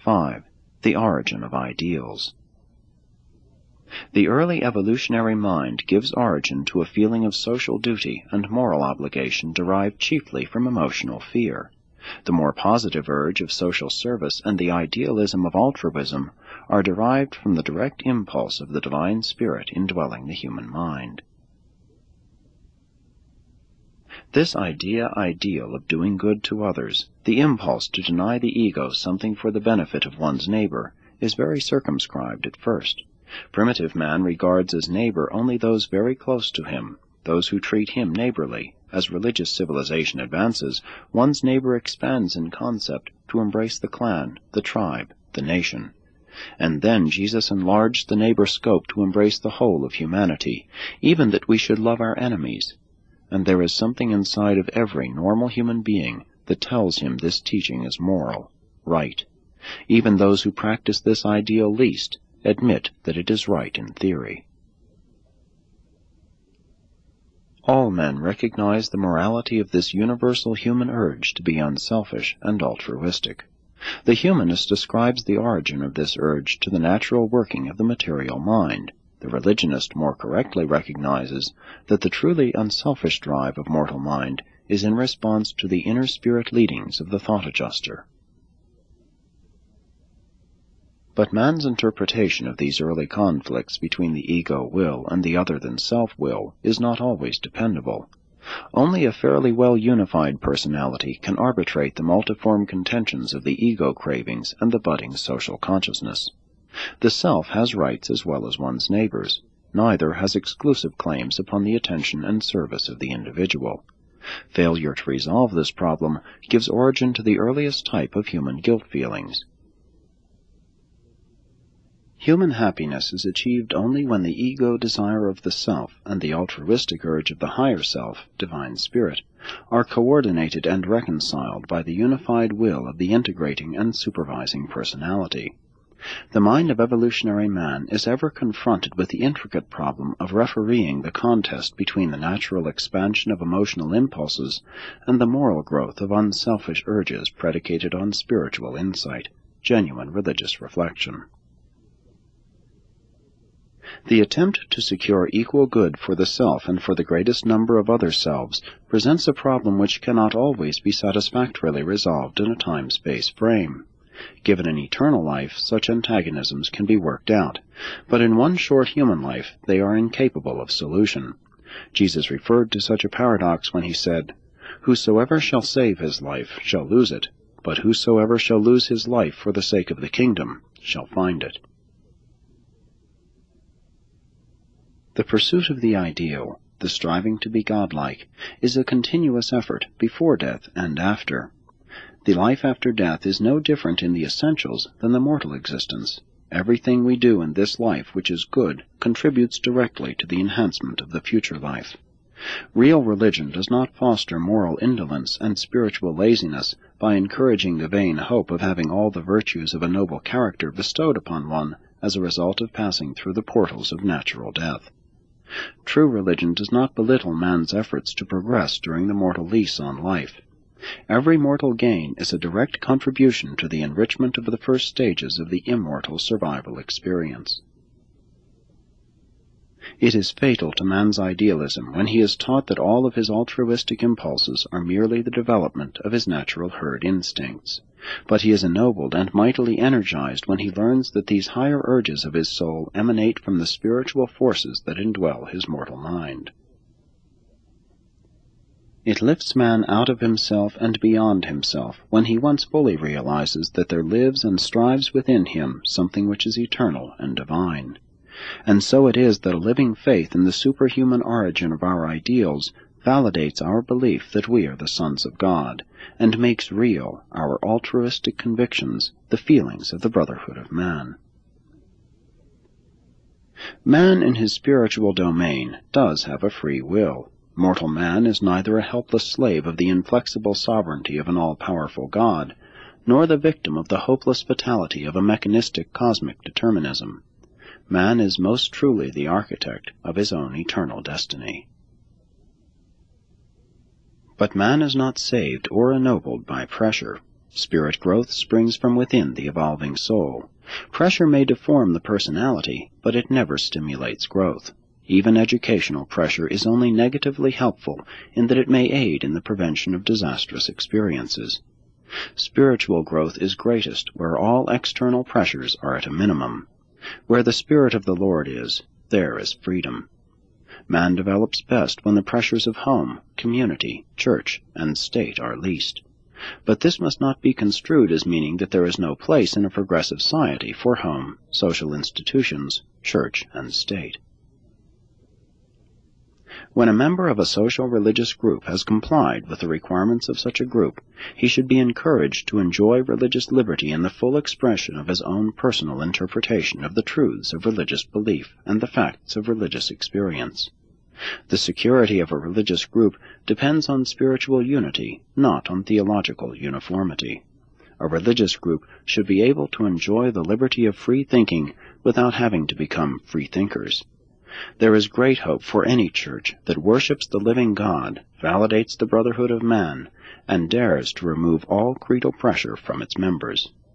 5. The origin of ideals. The early evolutionary mind gives origin to a feeling of social duty and moral obligation derived chiefly from emotional fear. The more positive urge of social service and the idealism of altruism are derived from the direct impulse of the divine spirit indwelling the human mind. This ideal of doing good to others, the impulse to deny the ego something for the benefit of one's neighbor, is very circumscribed at first. Primitive man regards as neighbor only those very close to him, those who treat him neighborly. As religious civilization advances, one's neighbor expands in concept to embrace the clan, the tribe, the nation. And then Jesus enlarged the neighbor scope to embrace the whole of humanity, even that we should love our enemies. And there is something inside of every normal human being that tells him this teaching is moral, right. Even those who practice this ideal least admit that it is right in theory. All men recognize the morality of this universal human urge to be unselfish and altruistic. The humanist ascribes the origin of this urge to the natural working of the material mind. The religionist more correctly recognizes that the truly unselfish drive of mortal mind is in response to the inner spirit leadings of the thought adjuster. But man's interpretation of these early conflicts between the ego will and the other-than-self will is not always dependable. Only a fairly well-unified personality can arbitrate the multiform contentions of the ego cravings and the budding social consciousness. The self has rights as well as one's neighbors. Neither has exclusive claims upon the attention and service of the individual. Failure to resolve this problem gives origin to the earliest type of human guilt feelings. Human happiness is achieved only when the ego desire of the self and the altruistic urge of the higher self, divine spirit, are coordinated and reconciled by the unified will of the integrating and supervising personality. The mind of evolutionary man is ever confronted with the intricate problem of refereeing the contest between the natural expansion of emotional impulses and the moral growth of unselfish urges predicated on spiritual insight, genuine religious reflection. The attempt to secure equal good for the self and for the greatest number of other selves presents a problem which cannot always be satisfactorily resolved in a time-space frame. Given an eternal life, such antagonisms can be worked out, but in one short human life they are incapable of solution. Jesus referred to such a paradox when he said, "Whosoever shall save his life shall lose it, but whosoever shall lose his life for the sake of the kingdom shall find it." The pursuit of the ideal, the striving to be godlike, is a continuous effort before death and after. The life after death is no different in the essentials than the mortal existence. Everything we do in this life which is good contributes directly to the enhancement of the future life. Real religion does not foster moral indolence and spiritual laziness by encouraging the vain hope of having all the virtues of a noble character bestowed upon one as a result of passing through the portals of natural death. True religion does not belittle man's efforts to progress during the mortal lease on life. Every mortal gain is a direct contribution to the enrichment of the first stages of the immortal survival experience. It is fatal to man's idealism when he is taught that all of his altruistic impulses are merely the development of his natural herd instincts. But he is ennobled and mightily energized when he learns that these higher urges of his soul emanate from the spiritual forces that indwell his mortal mind. It lifts man out of himself and beyond himself when he once fully realizes that there lives and strives within him something which is eternal and divine. And so it is that a living faith in the superhuman origin of our ideals validates our belief that we are the sons of God, and makes real our altruistic convictions, the feelings of the brotherhood of man. Man in his spiritual domain does have a free will. Mortal man is neither a helpless slave of the inflexible sovereignty of an all-powerful God, nor the victim of the hopeless fatality of a mechanistic cosmic determinism. Man is most truly the architect of his own eternal destiny. But man is not saved or ennobled by pressure. Spirit growth springs from within the evolving soul. Pressure may deform the personality, but it never stimulates growth. Even educational pressure is only negatively helpful in that it may aid in the prevention of disastrous experiences. Spiritual growth is greatest where all external pressures are at a minimum. Where the Spirit of the Lord is, there is freedom. Man develops best when the pressures of home, community, church, and state are least. But this must not be construed as meaning that there is no place in a progressive society for home, social institutions, church, and state. When a member of a social religious group has complied with the requirements of such a group, he should be encouraged to enjoy religious liberty in the full expression of his own personal interpretation of the truths of religious belief and the facts of religious experience. The security of a religious group depends on spiritual unity, not on theological uniformity. A religious group should be able to enjoy the liberty of free thinking without having to become free thinkers. There is great hope for any church that worships the living God, validates the brotherhood of man, and dares to remove all creedal pressure from its members.